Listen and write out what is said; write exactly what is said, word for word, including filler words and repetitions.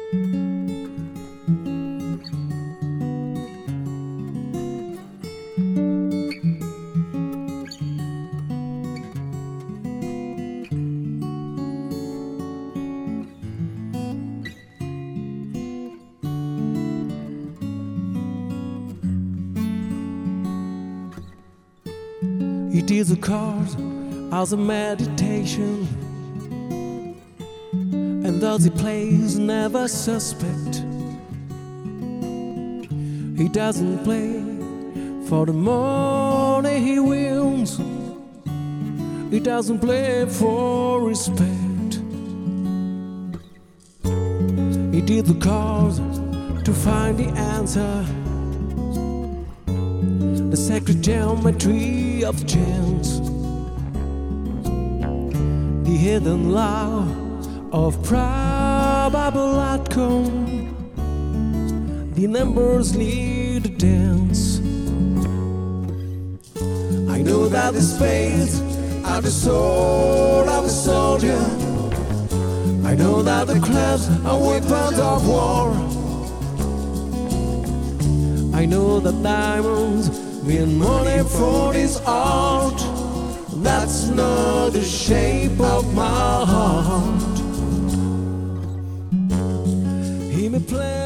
It is a cause as a meditation, and thus he plays never suspect. He doesn't play for the money he wins. He doesn't play for respect. He did the cause to find the answer, the sacred geometry of chance, the hidden law of probable outcome. The numbers lead the dance. I know that the spades are the soul of a soldier. I know that the clubs are weapons of war. I know that diamonds mean money for this art. That's not the shape of my heart. He may play